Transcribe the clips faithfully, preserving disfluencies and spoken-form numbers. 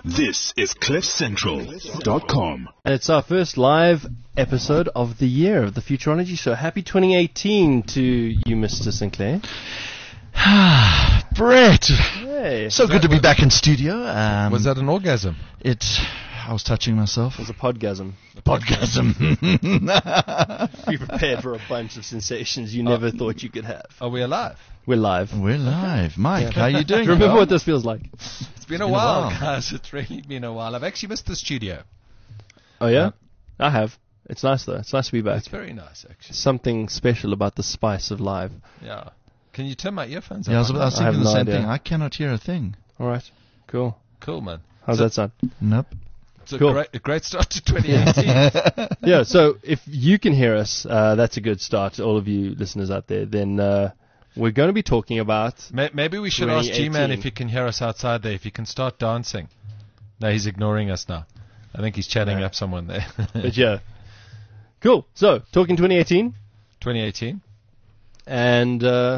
This is cliff central dot com. And it's our first live episode of the year of the Futurology Show. Happy twenty eighteen to you, Mister Sinclair. Brett! Hey. So good to be back in studio. Um, Was that an orgasm? It. I was touching myself. It was a podgasm. Podgasm. Be prepared for a bunch of sensations you never thought you could have. Are we alive? We're live. We're live. Mike, how are you doing? Remember what this feels like? It's been, a, been a while, while. guys. It's really been a while. I've actually missed the studio. Oh, yeah? Yeah. I have. It's nice, though. It's nice to be back. It's very nice, actually. Something special about the spice of live. Yeah. Can you turn my earphones Yeah, I up? was, I was I have thinking the no same idea. thing. I cannot hear a thing. All right. Cool. Cool, man. How's So- that sound? Nope. It's a Cool. great, a great start to twenty eighteen. Yeah, so if you can hear us, uh, that's a good start, all of you listeners out there. Then uh, we're going to be talking about... May- Maybe we should ask twenty eighteen. G-Man if he can hear us outside there, if he can start dancing. No, he's ignoring us now. I think he's chatting Yeah. up someone there. But yeah. Cool. So, talking twenty eighteen twenty eighteen. and uh,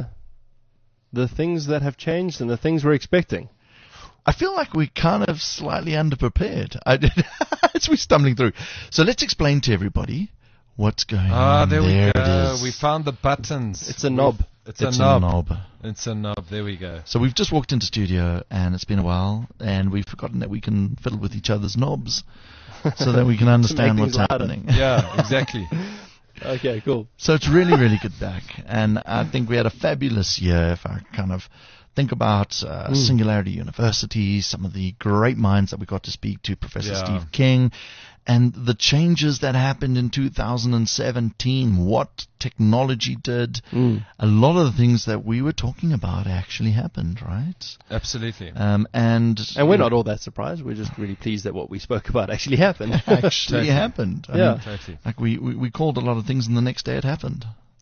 the things that have changed and the things we're expecting. I feel like we're kind of slightly underprepared. I did, as we're stumbling through. So let's explain to everybody what's going Ah, on. there, we There go. it is. We found the buttons. It's a knob. It's, It's a knob. a knob. It's a knob. There we go. So we've just walked into studio, and it's been a while, and we've forgotten that we can fiddle with each other's knobs, so that we can understand things what's louder. happening. Yeah, exactly. Okay, cool. So it's really, really good back, and I think we had a fabulous year. If I kind of think about uh, Singularity University, some of the great minds that we got to speak to, Professor Yeah. Steve King, and the changes that happened in two thousand seventeen, what technology did, Mm. a lot of the things that we were talking about actually happened, right? Absolutely. Um, and And we're not all that surprised. We're just really pleased that what we spoke about actually happened. actually Totally. happened. I Yeah. mean, Totally. like we, we, we called a lot of things, and the next day it happened.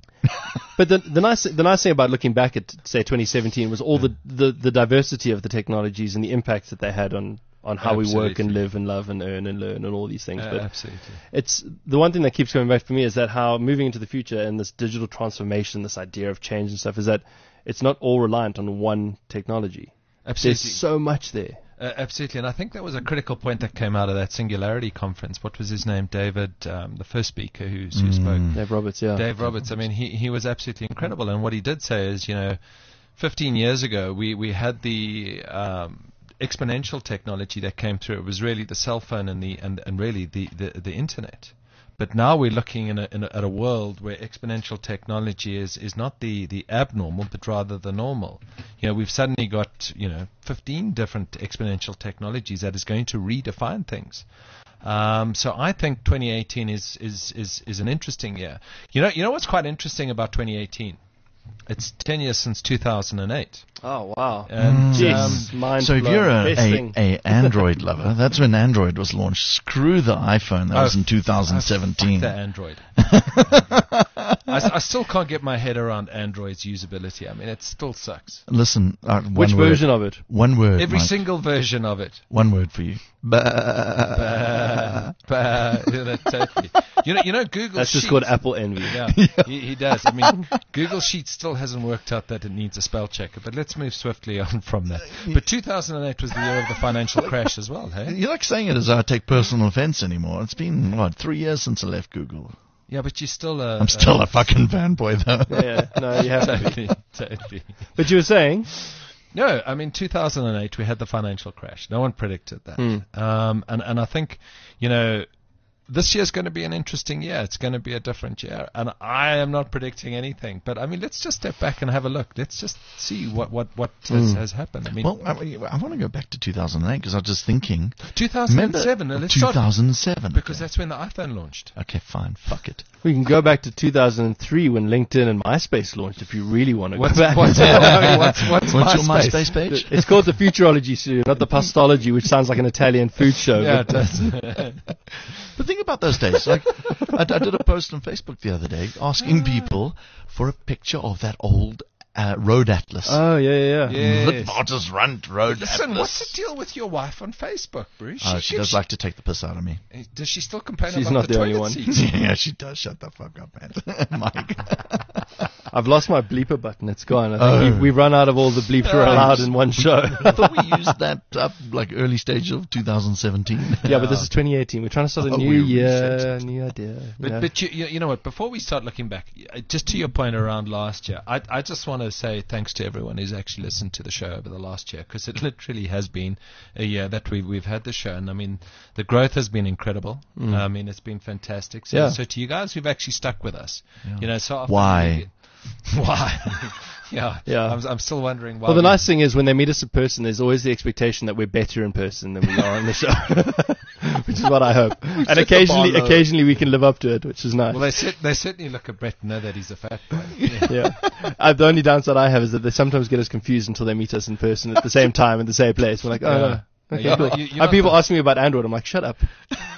But the, the nice the nice thing about looking back at, say, twenty seventeen was all the, the, the diversity of the technologies and the impact that they had on, on how we work and Absolutely. live and love and earn and learn and all these things. Uh, But absolutely. it's the one thing that keeps coming back for me is that how moving into the future and this digital transformation, this idea of change and stuff, is that it's not all reliant on one technology. Absolutely. There's so much there. Uh, absolutely, and I think that was a critical point that came out of that Singularity conference. What was his name? David, um, the first speaker who, who spoke. Dave Roberts, yeah. Dave Roberts. I mean, he he was absolutely incredible. And what he did say is, you know, fifteen years ago we we had the um, exponential technology that came through. It was really the cell phone and the and, and really the, the, the internet. But now we're looking in a, in a, at a world where exponential technology is, is not the, the abnormal, but rather the normal. You know, we've suddenly got, you know, fifteen different exponential technologies that is going to redefine things. Um, so I think twenty eighteen is, is, is, is an interesting year. You know, you know what's quite interesting about twenty eighteen? It's ten years since two thousand eight. Oh, wow. And, Jeez, um, mind So if blown. you're a, Best a, thing. a Android lover, that's when Android was launched. Screw the iPhone. That Oh, was in two thousand Oh, seventeen. fuck the Android. I, s- I still can't get my head around Android's usability. I mean, it still sucks. Listen, uh, one Which word. version of it? One word. Every Mike. single version of it. One word for you. Bah. Uh, uh, yeah, that totally. You know, you know, Google That's just Sheets. called Apple envy. Yeah, he, he does. I mean, Google Sheets still hasn't worked out that it needs a spell checker. But let's move swiftly on from that. But two thousand eight was the year of the financial crash as well, hey? You're like saying it as I take personal offense anymore. It's been, what, three years since I left Google. Yeah, but you're still a. I'm still a fucking fanboy, though. Yeah, no, you have to be. totally, totally. But you were saying? No, I mean, two thousand eight, we had the financial crash. No one predicted that. Mm. Um, and, and I think, you know, this year's going to be an interesting year. It's going to be a different year. And I am not predicting anything. But, I mean, let's just step back and have a look. Let's just see what, what, what has, has happened. I mean, Well, I, I want to go back to two thousand eight because I was just thinking. two thousand seven. Remember, Let's two start, thousand seven. because okay. that's when the iPhone launched. Okay, fine. Fuck it. We can go back to two thousand three when LinkedIn and MySpace launched if you really want to What's, go back. what's, what's, what's, What's your MySpace? MySpace page? It's called the Futurology Studio, not the Pastology, which sounds like an Italian food show. Yeah, it but, does. But think about those days. Like, I, I did a post on Facebook the other day asking people for a picture of that old uh, road atlas. oh, yeah, yeah, yeah. Yes. Witwatersrand road Listen, atlas. what's the deal with your wife on Facebook, Bruce? Oh, she does like to take the piss out of me. Does she still complain She's about not the the only toilet one. seats? Yeah, she does. Shut the fuck up, man. Mike. I've lost my bleeper button. It's gone. I think Oh. we've, we've run out of all the bleeps we're allowed in one show. I thought we used that up like early stage of two thousand seventeen. Yeah, but this is twenty eighteen. We're trying to start a Oh, new we year, reset it. new idea. But yeah. but you, you you know what? Before we start looking back, uh, just to your point around last year, I I just want to say thanks to everyone who's actually listened to the show over the last year, because it literally has been a year that we've we've had the show, and I mean the growth has been incredible. Mm. I mean it's been fantastic. So Yeah. so to you guys who've actually stuck with us, Yeah. you know, so often Why? we- why? yeah, Yeah. I'm I'm still wondering why. Well, the we- nice thing is when they meet us in person, there's always the expectation that we're better in person than we are on the show, which is what I hope. And set the occasionally, bar low. occasionally we can live up to it, which is nice. Well, they cer- they certainly look at Brett and know that he's a fat boy. yeah. Uh, the only downside I have is that they sometimes get us confused until they meet us in person at the same time in the same place. We're like, oh, Yeah. no. Okay, You're cool. not- you- you're And not people the- ask me about Android. I'm like, shut up.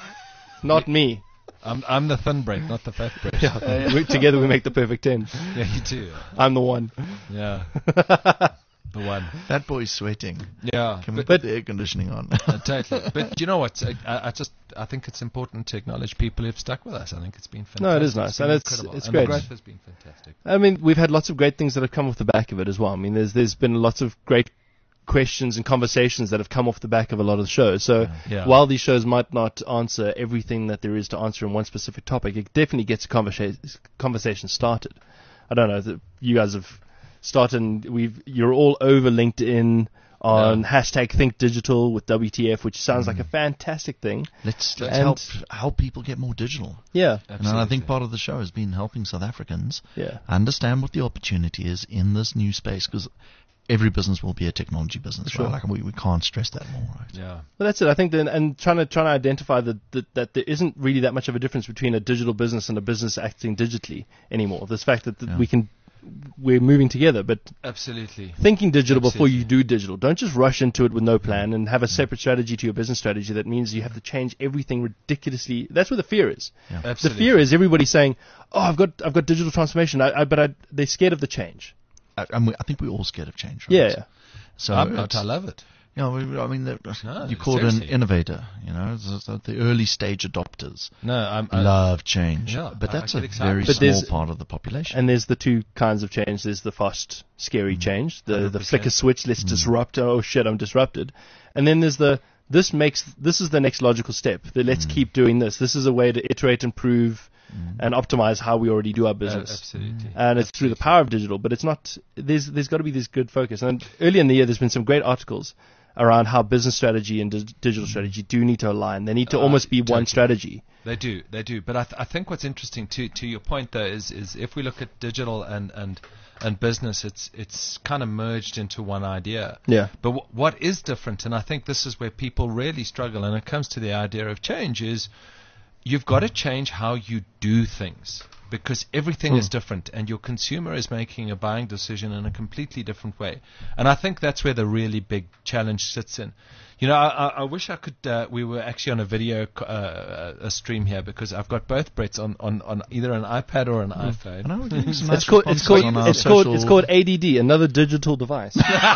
Not me. I'm I'm the thin Brett, not the fat Brett. Yeah. we, together we make the perfect ten. Yeah, you do. I'm the one. Yeah, the one. That boy's sweating. Yeah, Can we but, put the air conditioning on? uh, totally. But you know what? I, I just I think it's important to acknowledge people who've stuck with us. I think it's been fantastic. No, it is nice, been and it's- incredible. it's and great. The growth has been fantastic. I mean, we've had lots of great things that have come off the back of it as well. I mean, there's there's been lots of great questions and conversations that have come off the back of a lot of the shows. So Yeah. while these shows might not answer everything that there is to answer in one specific topic, it definitely gets a conversation conversation started. I don't know that you guys have started. And we've you're all over LinkedIn on Yeah. hashtag Think Digital with W T F, which sounds like a fantastic thing. Let's let's And- help help people get more digital. Yeah, And I think part of the show has been helping South Africans yeah. understand what the opportunity is in this new space, because every business will be a technology business, Sure. right? Like we, we can't stress that more, right? Yeah. Well, that's it. I think then, and trying to trying to identify that, that that there isn't really that much of a difference between a digital business and a business acting digitally anymore. This fact that, that Yeah. we can, we're moving together, but Absolutely. thinking digital before you Absolutely. do digital. Don't just rush into it with no plan and have a separate strategy to your business strategy. That means you have to change everything ridiculously. That's where the fear is. The Absolutely. fear is everybody saying, "Oh, I've got I've got digital transformation," I, I, but I, they're scared of the change. I, and we, I think we're all scared of change, right? Yeah, yeah. So I'm not. it's- I love it. You know, we- I mean, the, No, you call it an seriously. innovator. You know, it's the, the early stage adopters No, I'm. I, love change, yeah, but I- I that's get a excited. very But small there's- part of the population. And there's the two kinds of change. There's the fast, scary change, the the one hundred percent. flick a switch, let's disrupt. Oh shit, I'm disrupted. And then there's the this makes this is the next logical step. The let's keep doing this. This is a way to iterate, improve, and optimize how we already do our uh, business. absolutely. And it's through the power of digital, but it's not. There's there's got to be this good focus. And earlier in the year, there's been some great articles around how business strategy and dig- digital strategy do need to align. They need to Uh, almost be one totally. strategy. They do, they do. But I, th- I think what's interesting to to your point though is is if we look at digital and and and business, it's it's kind of merged into one idea. Yeah. But w- what is different, and I think this is where people really struggle, and it comes to the idea of change, is you've got to change how you do things because everything is different, and your consumer is making a buying decision in a completely different way. And I think that's where the really big challenge sits in. You know, I, I, I wish I could. Uh, we were actually on a video co- uh, a stream here because I've got both Bretts on, on, on either an iPad or an iPhone. I know, we're getting some nice It's called it's responses called on our it's called social- it's called A D D, another digital device.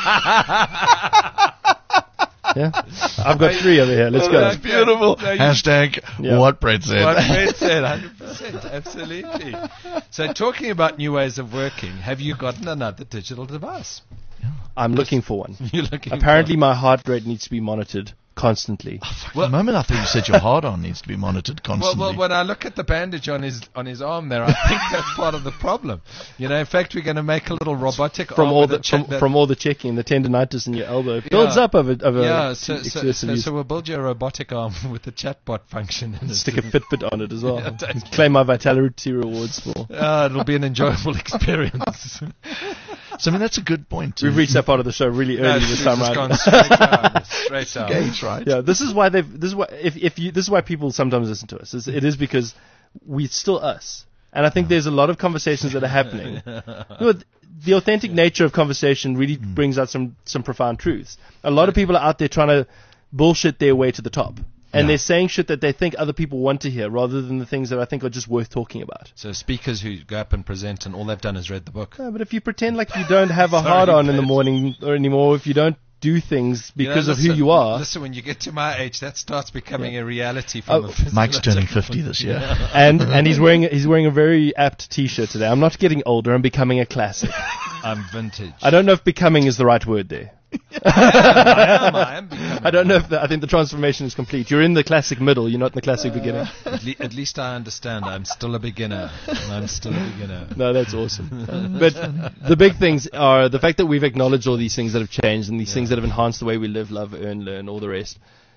Yeah, I've got three over here. Let's go. That's beautiful. No, you- Hashtag Yeah. what Brett said. What Brett said, one hundred percent, absolutely. So talking about new ways of working, have you gotten another digital device? I'm looking for one. You're looking Apparently, for- my heart rate needs to be monitored constantly. For the moment, I thought you said your hard on needs to be monitored Well, constantly. well, when I look at the bandage on his on his arm there, I think that's part of the problem. You know, in fact, we're going to make a little robotic From arm all with the a check from, that- from all the checking, the tendonitis in your elbow builds Yeah. up over over yeah, so, so, excessive so, use. so we'll build you a robotic arm with a chatbot function in it. Stick a Fitbit on it as well. Yeah, totally. Claim my vitality rewards for. Ah, it'll be an enjoyable experience. so, I mean, that's a good point. To We've reached that part of the show really No, early it's this time just around. gone straight down, straight down. Gauge, right? Yeah, this is why they've. This is why if if you this is why people sometimes listen to us. Is it is because we still us, and I think there's a lot of conversations that are happening. You know, the authentic nature of conversation really brings out some some profound truths. A lot of people are out there trying to bullshit their way to the top, and Yeah. they're saying shit that they think other people want to hear, rather than the things that I think are just worth talking about. So speakers who go up and present and all they've done is read the book. Yeah, but if you pretend like you don't have a Sorry, hard on in the Brett. morning or anymore, if you don't do things You know, because of listen, who you are. Listen, when you get to my age, that starts becoming a reality from Oh, a physical Mike's turning standpoint. fifty this year. and and he's wearing he's wearing a very apt T-shirt today. I'm not getting older. I'm becoming a classic. I'm vintage. I don't know if becoming is the right word there. I am, I am becoming. I don't know if the, I think the transformation is complete. You're in the classic middle. You're not in the classic beginning. At, le- at least I understand. I'm still a beginner. And I'm still a beginner. No, that's awesome. But the big things are the fact that we've acknowledged all these things that have changed and these Yeah. things that have enhanced the way we live, love, earn, learn, all the rest,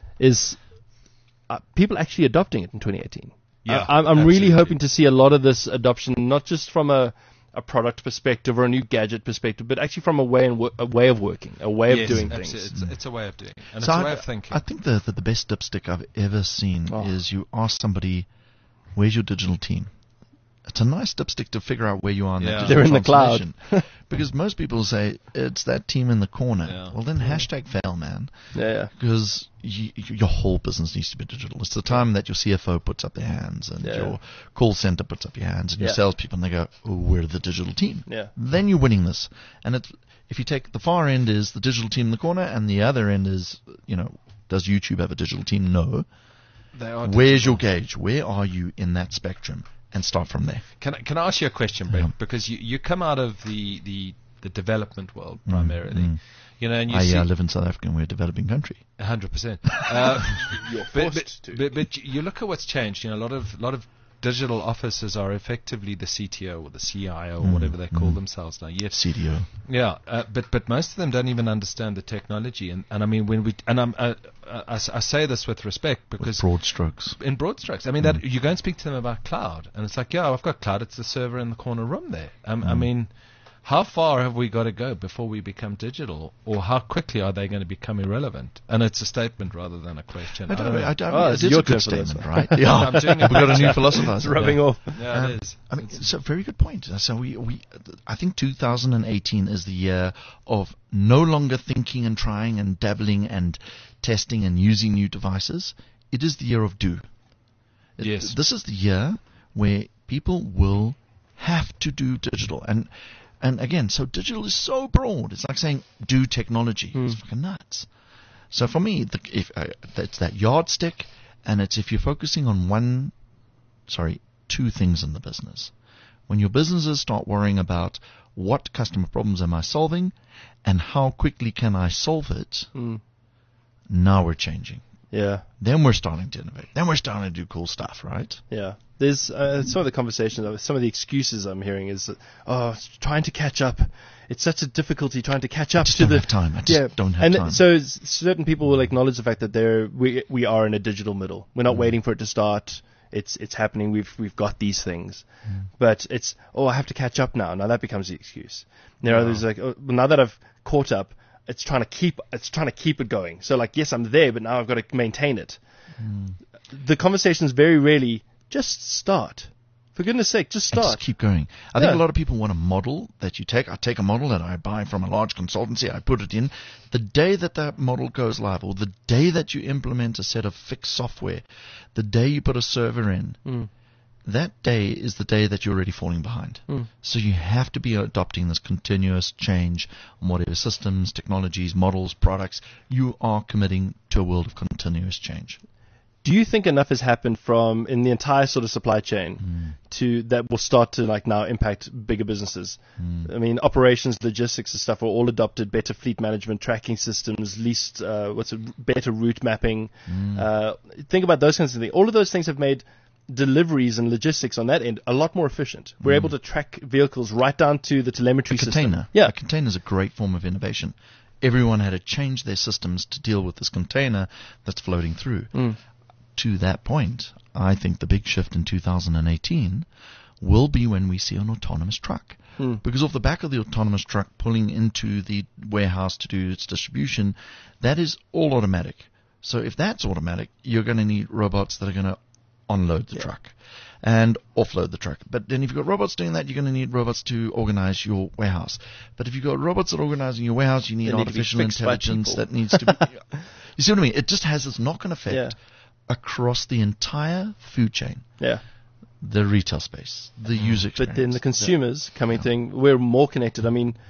is uh, people actually adopting it in twenty eighteen. Yeah, I, I'm, I'm really absolutely. hoping to see a lot of this adoption, not just from a, a product perspective or a new gadget perspective, but actually from a way and wo- a way of working, a way Yes, of doing abso- things. It's, it's a way of doing it. And So it's a I, way of thinking. I think the, the the best dipstick I've ever seen Oh. is you ask somebody, "Where's your digital team?" It's a nice dipstick to figure out where you are in Yeah. that They're digital in the cloud. transformation. Because most people say it's that team in the corner. Yeah. Well, then hashtag fail, man. Yeah, yeah. Because y- your whole business needs to be digital. It's the time that your C F O puts up their hands and Yeah. your call center puts up your hands and your Yeah. salespeople, and they go, "Oh, we're the digital team." Yeah. Then you're winning this. And it, if you take the far end is the digital team in the corner, and the other end is, you know, does YouTube have a digital team? No. They are Where's digital. your gauge? Where are you in that spectrum? And start from there. Can I, can I ask you a question, Brent? Yeah. Because you, you come out of the, the, the development world primarily. mm. You know, and you I see uh, live in South Africa and we're a developing country. A hundred percent. Uh, You're but, forced but, to. but, but you look at what's changed. You know, a lot of lot of digital offices are effectively the C T O or the C I O or Mm, whatever they call mm. themselves now. Yes, C D O. yeah. Uh, but but most of them don't even understand the technology. And, and I mean, when we and I'm uh, I, I say this with respect With because broad strokes. in broad strokes, I mean that you go and speak to them about cloud, and it's like, yeah, I've got cloud. It's the server in the corner room there. Um, I mean. How far have we got to go before we become digital, or how quickly are they going to become irrelevant? And it's a statement rather than a question. I don't, know. I don't, Oh, it it's is your a good turn for this statement, one. right? Yeah, I'm doing it. we've got a new philosopher. It's rubbing off. Yeah, Um, it is. I mean, it's a very good point. So we, we, I think two thousand eighteen is the year of no longer thinking and trying and dabbling and testing and using new devices. It is the year of do. It- Yes. This is the year where people will have to do digital. And and again, so digital is so broad. It's like saying do technology. It's fucking nuts. So for me, the, if uh, it's that yardstick, and it's if you're focusing on one, sorry, two things in the business. When your businesses start worrying about what customer problems am I solving, and how quickly can I solve it, Mm. now we're changing. Yeah. Then we're starting to innovate. Then we're starting to do cool stuff, right? Yeah. There's uh, some of the conversations, some of the excuses I'm hearing is, that, oh, it's trying to catch up. It's such a difficulty trying to catch up just to don't the have time. I just yeah. don't have and time. so s- certain people will acknowledge the fact that they're we we are in a digital middle. We're not waiting for it to start. It's it's happening. We've we've got these things, but it's oh I have to catch up now. Now that becomes the excuse. And there are others like oh, well, now that I've caught up, it's trying to keep it's trying to keep it going. So like yes I'm there, but now I've got to maintain it. The conversations very rarely just start. For goodness sake, just And start. just keep going. I think Yeah. a lot of people want a model that you take. I take a model that I buy from a large consultancy. I put it in. The day that that model goes live, or the day that you implement a set of fixed software, the day you put a server in, Mm. that day is the day that you're already falling behind. Mm. So you have to be adopting this continuous change on whatever systems, technologies, models, products. You are committing to a world of continuous change. Do you think enough has happened from in the entire sort of supply chain to that will start to like now impact bigger businesses? I mean, operations, logistics, and stuff are all adopted. Better fleet management, tracking systems, least uh, what's it, better route mapping. Uh, think about those kinds of things. All of those things have made deliveries and logistics on that end a lot more efficient. We're able to track vehicles right down to the telemetry A system. container. Yeah, A container is a great form of innovation. Everyone had to change their systems to deal with this container that's floating through. Mm. To that point, I think the big shift in two thousand eighteen will be when we see an autonomous truck. Mm. Because off the back of the autonomous truck pulling into the warehouse to do its distribution, that is all automatic. So if that's automatic, you're going to need robots that are going to unload the Yeah. truck and offload the truck. But then if you've got robots doing that, you're going to need robots to organize your warehouse. But if you've got robots that are organizing your warehouse, you need They need to be artificial fixed by intelligence people. that needs to be... You see what I mean? It just has this knock-on effect Yeah. across the entire food chain. yeah. The retail space, the user experience. But then the consumers coming thing, we're more connected. I mean,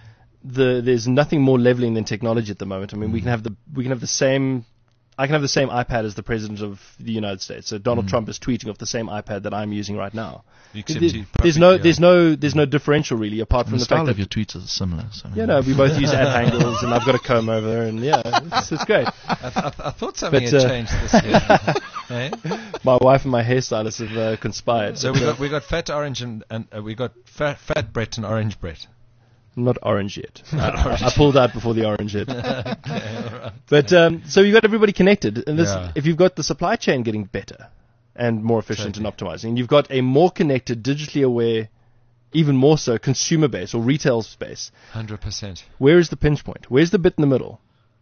the there's nothing more leveling than technology at the moment. I mean, we can have the we can have the same. I can have the same iPad as the president of the United States. So Donald mm. Trump is tweeting off the same iPad that I'm using right now. Except there, probably, there's no yeah. there's no there's no differential really, apart And from the the fact style that of your tweets is similar. So yeah, no, we both use ad handles, and I've got a comb over there, and yeah, it's, it's great. I, th- I, th- I thought something But, had uh, changed this year. Eh? My wife and my hairstylist have uh, conspired. So we got we got fat orange and, and uh, we got fat, fat Brett and orange Brett. Not orange yet. Not I, orange. I pulled out before the orange hit. Okay, all right. But um, so you've got everybody connected, and this, Yeah. if you've got the supply chain getting better and more efficient Totally. and optimizing, and you've got a more connected, digitally aware, even more so consumer base or retail space, one hundred percent. where is the pinch point? Where's the bit in the middle?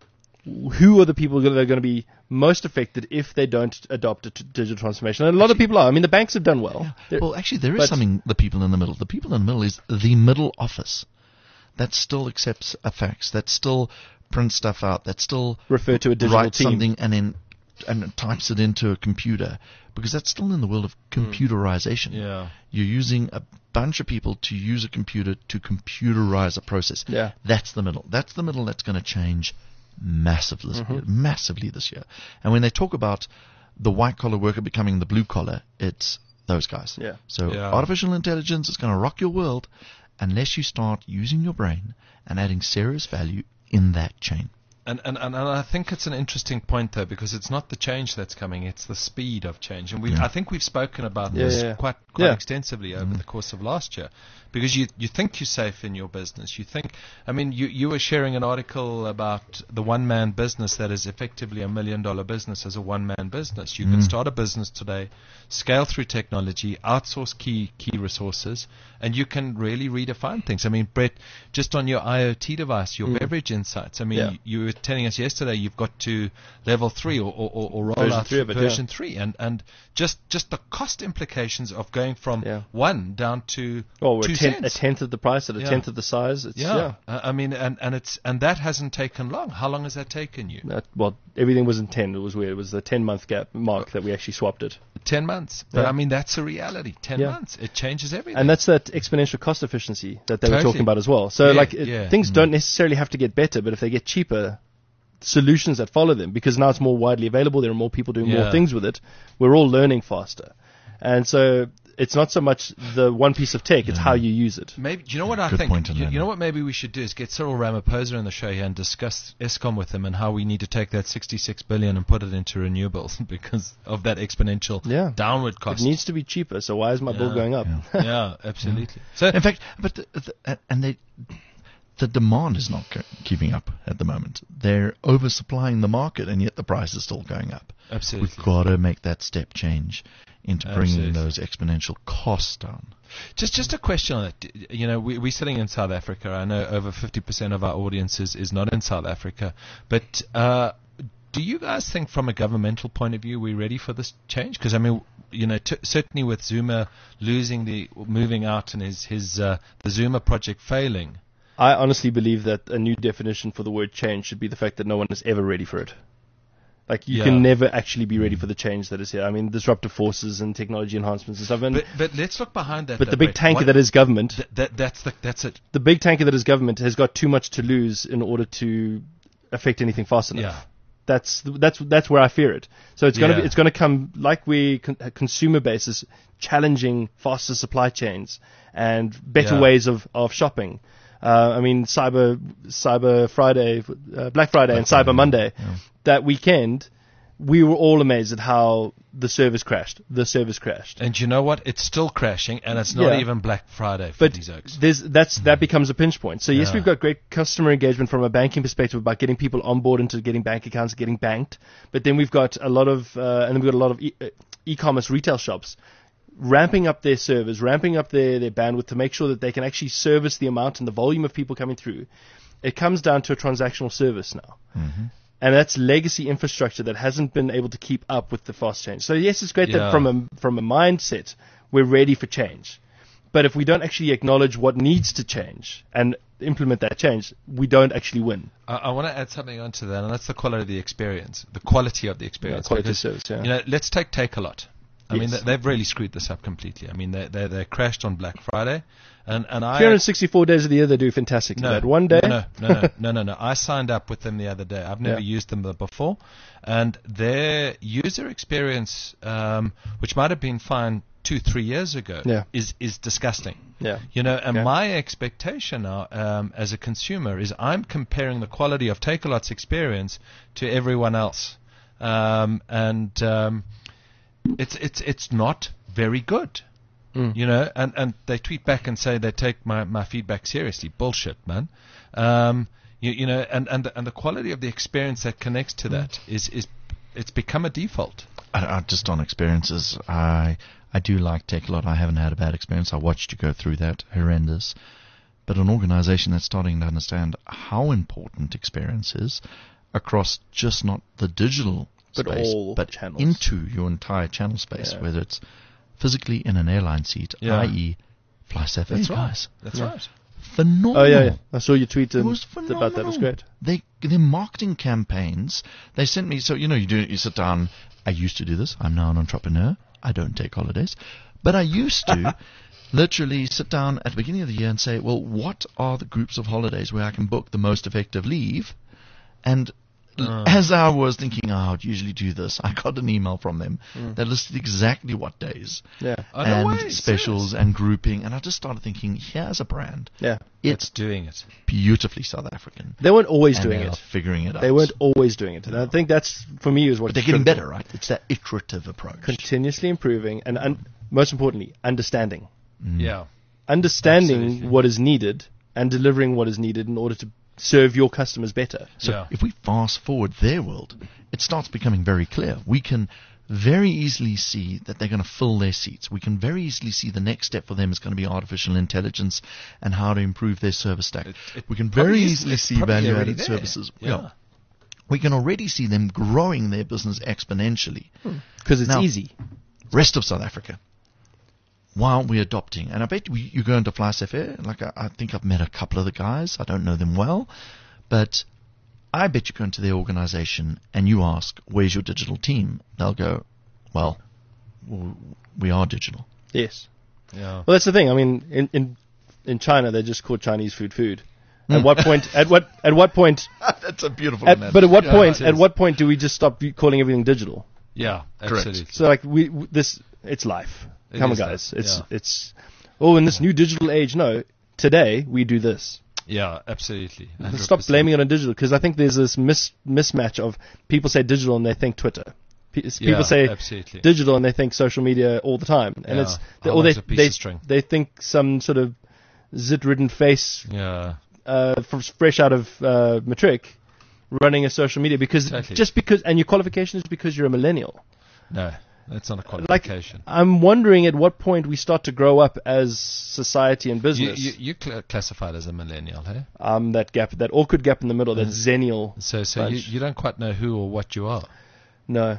Who are the people that are going to be most affected if they don't adopt a t- digital transformation? And a lot of people are. I mean, the banks have done well. They're- Well, actually, there is but- something, the people in the middle. The people in the middle is the middle office. That still accepts a fax. That still prints stuff out. That still refer to a digital writes team. something and then and it types it into a computer. Because that's still in the world of computerization. Yeah. You're using a bunch of people to use a computer to computerize a process. Yeah. That's the middle. That's the middle that's going to change massively, Mm-hmm. massively this year. And when they talk about the white-collar worker becoming the blue-collar, it's those guys. Yeah. So Yeah. artificial intelligence is going to rock your world unless you start using your brain and adding serious value in that chain. And, and and and I think it's an interesting point though, because it's not the change that's coming; it's the speed of change. And we, Yeah. I think we've spoken about Yeah, this yeah, yeah. quite quite Yeah. extensively over the course of last year, because you you think you're safe in your business. You think, I mean, you you were sharing an article about the one man business that is effectively a million dollar business as a one man business. You can start a business today, scale through technology, outsource key key resources, and you can really redefine things. I mean, Brett, just on your IoT device, your beverage insights. I mean, Yeah. you, you were telling us yesterday you've got to level three or, or, or, or roll Version out three of it, version three, and, and just just the cost implications of going from Yeah. one down to Oh, we're two a tenth, a cents. tenth of the price at a Yeah. tenth of the size. It's, Yeah, yeah. Uh, I mean, and, and it's and that hasn't taken long. How long has that taken you? That, well, everything was in ten. It was weird. It was the ten month gap mark that we actually swapped it. Ten months. But Yeah. I mean, that's a reality. Ten Yeah. months. It changes everything. And that's that exponential cost efficiency that they were Totally. talking about as well. So, Yeah, like, it, yeah. things don't necessarily have to get better, but if they get cheaper, solutions that follow them, because now it's more widely available, there are more people doing Yeah. more things with it, we're all learning faster. And so it's not so much the one piece of tech, it's how you use it. Maybe, do you know what I Good think? point on You, that. you know what maybe we should do is get Cyril Ramaphosa on the show here and discuss ESCOM with him and how we need to take that sixty-six billion and put it into renewables because of that exponential Yeah. downward It cost. needs to be cheaper, so why is my bill Yeah. going up? Yeah, absolutely. So In fact, but the, the, and they, the demand is not co- keeping up at the moment. They're oversupplying the market, and yet the price is still going up. absolutely. We've got to make that step change into bringing Absolutely. those exponential costs down. Just just a question on it. You know, we, we're sitting in South Africa. I know over fifty percent of our audience is, is not in South Africa. But uh, do you guys think from a governmental point of view we're ready for this change? Because, I mean, you know, t- certainly with Zuma losing the, moving out and his, his uh, the Zuma project failing. I honestly believe that a new definition for the word change should be the fact that no one is ever ready for it. Like, you Yeah. can never actually be ready for the change that is here. I mean, disruptive forces and technology enhancements and stuff. And, But, but let's look behind that. but though, the big Brett. tanker What- that is government, Th- that, that's, the, that's it. the big tanker that is government has got too much to lose in order to affect anything fast enough. Yeah. That's that's that's where I fear it. So it's gonna Yeah. be, it's gonna come like we con- a consumer basis, challenging faster supply chains and better Yeah. ways of of shopping. Uh, I mean, Cyber Cyber Friday, uh, Black Friday, and Cyber Monday, that weekend, we were all amazed at how the service crashed. The service crashed. And you know what? It's still crashing, and it's not Yeah. even Black Friday for But these oaks. there's, that's, that becomes a pinch point. So yes, Yeah. we've got great customer engagement from a banking perspective about getting people on board into getting bank accounts, getting banked. But then we've got a lot of, uh, and then we've got a lot of e- uh, e-commerce retail shops ramping up their servers, ramping up their, their bandwidth to make sure that they can actually service the amount and the volume of people coming through. It comes down to a transactional service now. Mm-hmm. And that's legacy infrastructure that hasn't been able to keep up with the fast change. So yes, it's great Yeah. that from a from a mindset we're ready for change, but if we don't actually acknowledge what needs to change and implement that change, we don't actually win. I, I want to add something onto that, and that's the quality of the experience, the quality of the experience. quality of because, service, yeah. You know, let's take Takealot. I mean, Yes. they, they've really screwed this up completely. I mean, they they, they crashed on Black Friday, and and I three hundred sixty-four days of the year, they do fantastic. no that one day. no no no no no no no. I signed up with them the other day. I've never Yeah. used them before, and their user experience, um, which might have been fine two three years ago, Yeah. is is disgusting. Yeah. You know, and Yeah. my expectation now, um, as a consumer, is I'm comparing the quality of Takealot's experience to everyone else, um, and um, it's it's it's not very good. Mm. You know, and, and they tweet back and say they take my, my feedback seriously. Bullshit, man. Um, you, you know, and, and the, and the quality of the experience that connects to that is is it's become a default. I, I, just on experiences, I I do like Takealot. I haven't had a bad experience. I watched you go through that. Horrendous. But an organization that's starting to understand how important experience is across just not the digital But space, all but channels. into your entire channel space, Yeah. whether it's physically in an airline seat, Yeah. that is. FlySafe That's Air, right. guys. That's Yeah. right. Phenomenal. Oh yeah, yeah, I saw your tweet It um, was about that. It was phenomenal. great. They their marketing campaigns. They sent me. So you know, you do. You sit down. I used to do this. I'm now an entrepreneur. I don't take holidays, but I used to literally sit down at the beginning of the year and say, well, what are the groups of holidays where I can book the most effective leave? And Uh. as I was thinking, oh, I would usually do this, I got an email from them Mm. that listed exactly what days Yeah, Oh, no and way, specials serious? and grouping. And I just started thinking, here's a brand. yeah. It's It's doing it. beautifully South African. They weren't always and doing they are it. figuring it out. They weren't always doing it, and I think that's for me is what. But they're getting critical. better, right? It's that iterative approach. Continuously improving, and un- most importantly, understanding. Mm. Yeah. Understanding Absolutely. what is needed and delivering what is needed in order to serve your customers better. So Yeah. if we fast forward their world, it starts becoming very clear. We can very easily see that they're going to fill their seats. We can very easily see the next step for them is going to be artificial intelligence and how to improve their service stack. It- it we can probably very is- easily it's see probably already value-added there. services. Yeah. We can already see them growing their business exponentially. Because it's Now- easy. Rest of South Africa, while we're adopting, and I bet we, you go into FlySafe Air, like I, I think I've met a couple of the guys, I don't know them well, but I bet you go into their organization and you ask, where's your digital team? They'll go, well, w- we are digital. Yes. Yeah. Well, that's the thing. I mean, in in, in China, they just call Chinese food food. Hmm. At what point? At what? At what point? That's a beautiful At, but at what Yeah, point? it At is. what point do we just stop be- calling everything digital? Yeah. Correct. Absolutely. So like we w- this, it's life. It Come on, is guys. that, It's yeah. it's. Oh, in this new digital age, no. Today we do this. Yeah. Absolutely. one hundred Stop percent. blaming it on digital because I think there's this mis- mismatch of people say digital and they think Twitter. Pe- People Yeah, say absolutely. digital and they think social media all the time, and Yeah, it's how or they long's a piece they, of string? they think some sort of zit-ridden face Yeah. uh, from fresh out of uh, matric running a social media because Totally. just because and your qualification is because you're a millennial. No, that's not a Like qualification. I'm wondering at what point we start to grow up as society and you business. you, you cl- classified as a millennial, hey? um, that gap, that awkward gap in the middle, that Uh, zennial. So so you, bunch. you don't quite know who or what you are. No.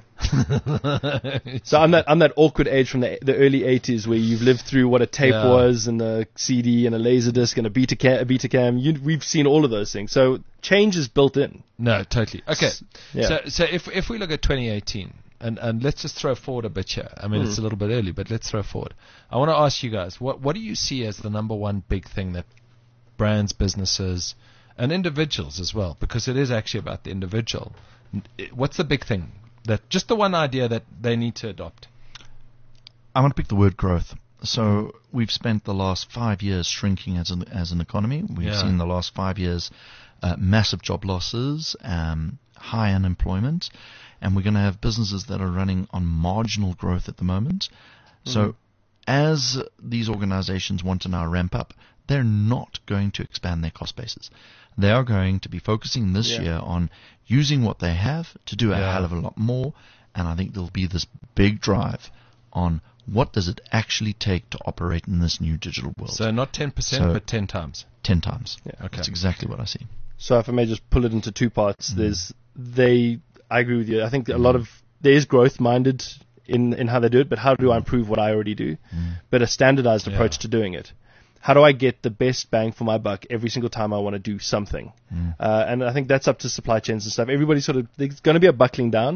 So I'm that I'm that awkward age from the the early eighties where you've lived through what a tape Yeah. was and a C D and a laser disc and a beta cam, a beta cam. You, we've seen all of those things. So change is built in. No, totally. Okay. Yeah. So so if if we look at twenty eighteen and and let's just throw forward a bit here. I mean, Hmm. it's a little bit early, but let's throw forward. I want to ask you guys, what what do you see as the number one big thing that brands, businesses, and individuals as well, because it is actually about the individual. What's the big thing that just the one idea that they need to adopt? I'm going to pick the word growth. So we've spent the last five years shrinking as an as an economy. We've Yeah. seen the last five years uh, massive job losses, um, high unemployment, and we're going to have businesses that are running on marginal growth at the moment. So as these organizations want to now ramp up, they're not going to expand their cost bases. They are going to be focusing this Yeah. year on using what they have to do a Yeah. hell of a lot more, and I think there'll be this big drive on what does it actually take to operate in this new digital world. So not ten percent, So- but ten times. ten times. Yeah. Okay. That's exactly what I see. So if I may just pull it into two parts, Mm. there's they. I agree with you. I think a lot of there is growth minded in in how they do it, but how do I improve what I already do? Mm. But a standardized Yeah. approach to doing it. How do I get the best bang for my buck every single time I want to do something? Mm. Uh, and I think that's up to supply chains and stuff. Everybody sort of there's going to be a buckling down,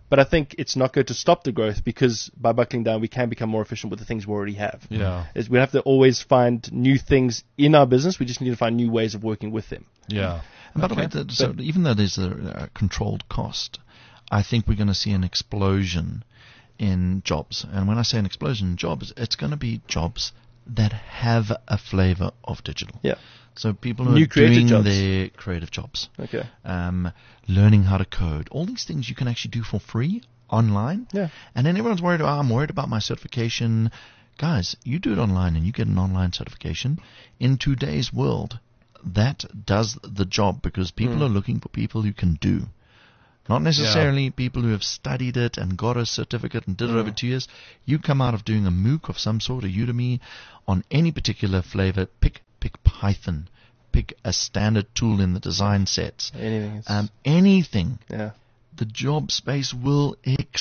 But I think it's not going to stop the growth, because by buckling down, we can become more efficient with the things we already have. Yeah. Is we have to always find new things in our business. We just need to find new ways of working with them. Yeah. And by the way, the, so even though there's a, a controlled cost, I think we're going to see an explosion in jobs. And when I say an explosion in jobs, it's going to be jobs that have a flavor of digital. Yeah. So people who New are creative doing jobs. their creative jobs, Okay. um, learning how to code, all these things you can actually do for free online. Yeah. And then everyone's worried, oh, I'm worried about my certification. Guys, you do it online and you get an online certification. In today's world, that does the job, because people Mm. are looking for people who can do. Not necessarily people who have studied it and got a certificate and did it Mm. over two years. You come out of doing a MOOC of some sort, a Udemy, on any particular flavor. Pick pick Python. Pick a standard tool in the design sets. Anything. Is, Um, anything. yeah. The job space will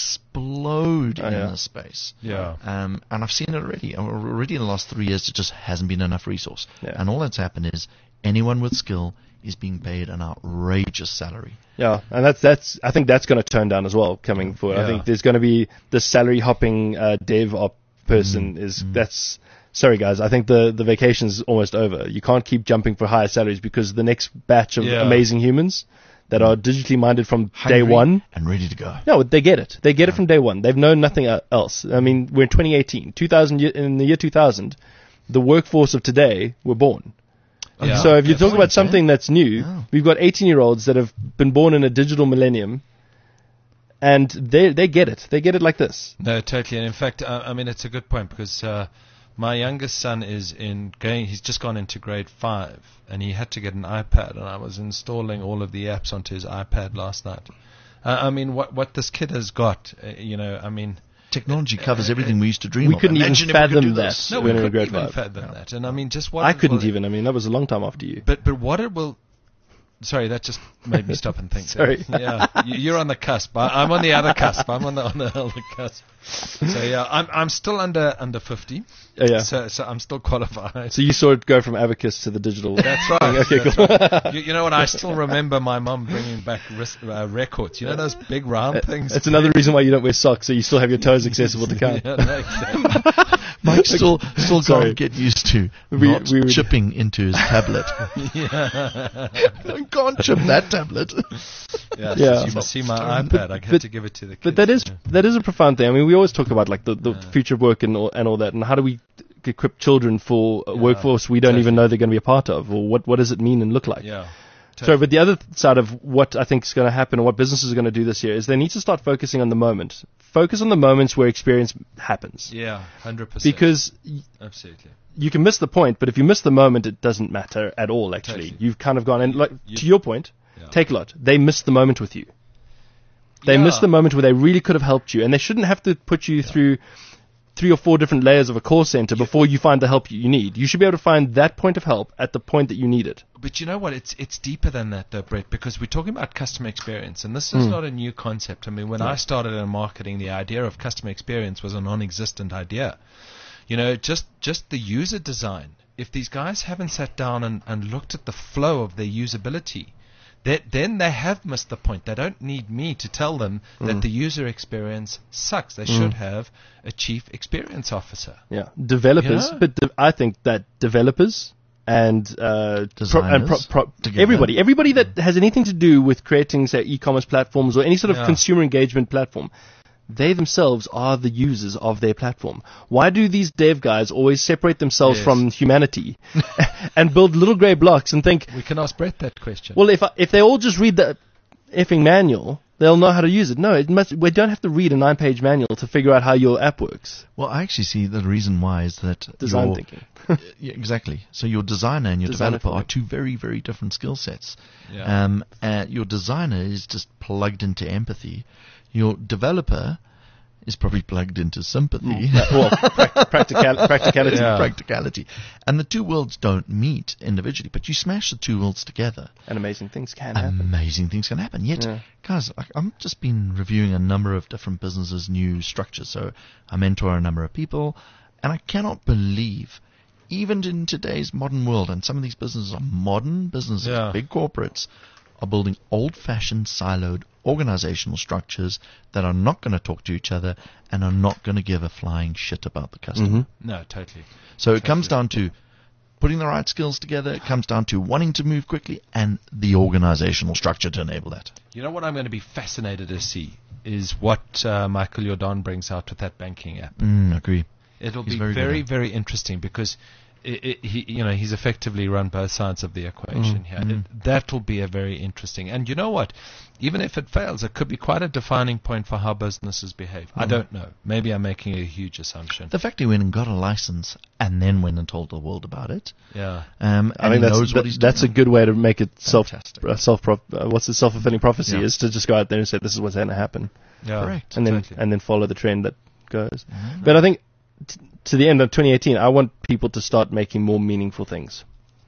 explode Oh, in yeah. this space. Yeah. Um, and I've seen it already. Already in the last three years, it just hasn't been enough resource. Yeah. And all that's happened is anyone with skill is being paid an outrageous salary. Yeah, and that's that's. I think that's going to turn down as well coming forward. I Yeah. think there's going to be the salary hopping uh, dev op person Mm, is that's. Sorry guys, I think the the vacation's almost over. You can't keep jumping for higher salaries, because the next batch of Yeah. amazing humans that are digitally minded from day Hungry one. and ready to go. No, they get it. They get it from day one. They've known nothing e- else. I mean, we're in twenty eighteen, two thousand. ye- In the year two thousand, the workforce of today were born. Yeah. So if you Good talk point, about something eh? that's new, Yeah. we've got eighteen-year-olds that have been born in a digital millennium, and they they get it. They get it like this. No, totally. And in fact, uh, I mean, it's a good point, because uh, my youngest son is in going. He's just gone into grade five, and he had to get an iPad, and I was installing all of the apps onto his iPad last night. Uh, I mean, what what this kid has got, uh, you know, I mean. Technology covers everything we used to dream We of. couldn't even Imagine if we could fathom do that. this. No, when we we were in couldn't grade even five. fathom that. And I mean, just what I it couldn't will- even. I mean, that was a long time after you. But but what it will. Sorry, that just made me stop and think. Sorry. Yeah, you- you're on the cusp. I, I'm on the other cusp. I'm on the on the other cusp. So yeah, I'm I'm still under under fifty. Oh, yeah. So so I'm still qualified. So you saw it go from Abacus to the digital. That's right. Okay, That's cool. right. You, you know what? I still remember my mum bringing back ris- uh, records. You know those big round things. That's another reason why you don't wear socks, so you still have your toes accessible to count. Yeah, no, exactly. Mike still still Sorry. can't get used to We- not we would- chipping into his tablet. yeah. Can't chip that tablet. Yeah, Yeah. You must see my iPad. I had but- to give it to the kids. But that is Yeah. that is a profound thing. I mean, we always talk about like the, the future of work and all, and all that, and how do we equip children for a Yeah, workforce we don't totally. even know they're going to be a part of, or what what does it mean and look like? Yeah. So, but the other side of what I think is going to happen, and what businesses are going to do this year, is they need to start focusing on the moment. Focus on the moments where experience happens, Yeah, hundred percent. because y- Absolutely. you can miss the point, but if you miss the moment, it doesn't matter at all. Actually, Totally. you've kind of gone and like You- to your point. Yeah. Take a lot. They missed the moment with you. They Yeah. missed the moment where they really could have helped you, and they shouldn't have to put you through three or four different layers of a call center before you find the help you need. You should be able to find that point of help at the point that you need it. But you know what? It's it's deeper than that, though, Brett, because we're talking about customer experience, and this is Mm. not a new concept. I mean, when I started in marketing, the idea of customer experience was a non-existent idea. You know, just just the user design. If these guys haven't sat down and, and looked at the flow of their usability, that then they have missed the point. They don't need me to tell them that the user experience sucks. They should have a chief experience officer. Yeah, developers, Yeah. but de- I think that developers and uh, pro- and pro- Designers pro- together. everybody, everybody that has anything to do with creating, say, e-commerce platforms or any sort of Yeah. consumer engagement platform, they themselves are the users of their platform. Why do these dev guys always separate themselves Yes. from humanity and build little grey blocks and think, We can ask Brett that question. well, if I, if they all just read the effing manual, they'll know how to use it. No, it must. We don't have to read a nine-page manual to figure out how your app works. Well, I actually see the reason why is that Design your- thinking. yeah, exactly. So your designer and your Designer developer are thinking. two very, very different skill sets. Yeah. Um, uh, your designer is just plugged into empathy. Your developer is probably plugged into sympathy. well, prac- practical- practicality. Yeah. Practicality. And the two worlds don't meet individually, but you smash the two worlds together, And amazing things can happen. amazing things can happen. Yet, Yeah. guys, I, I've just been reviewing a number of different businesses' new structures. So I mentor a number of people, and I cannot believe, even in today's modern world, and some of these businesses are modern businesses, Yeah. big corporates, are building old-fashioned, siloed organizational structures that are not going to talk to each other and are not going to give a flying shit about the customer. Mm-hmm. No, totally. So totally. it comes down to putting the right skills together. It comes down to wanting to move quickly and the organizational structure to enable that. You know what I'm going to be fascinated to see is what uh, Michael Jordan brings out with that banking app. Mm, agree. It'll He's be very very, good. very interesting because it, it, he, you know, he's effectively run both sides of the equation Mm, here. mm. It, that will be a very interesting. And you know what? Even if it fails, it could be quite a defining point for how businesses behave. I Mm. don't know. Maybe I'm making a huge assumption. The fact he went and got a license and then went and told the world about it. Yeah. Um, I and think he that's knows what that, he's that's a doing. good way to make it self Fantastic. uh, self prop, uh, what's the self fulfilling prophecy Yeah. is to just go out there and say this is what's going to happen, Yeah. Correct. and then Totally. and then follow the trend that goes. Mm. But I think t- to the end of twenty eighteen, I want people to start making more meaningful things.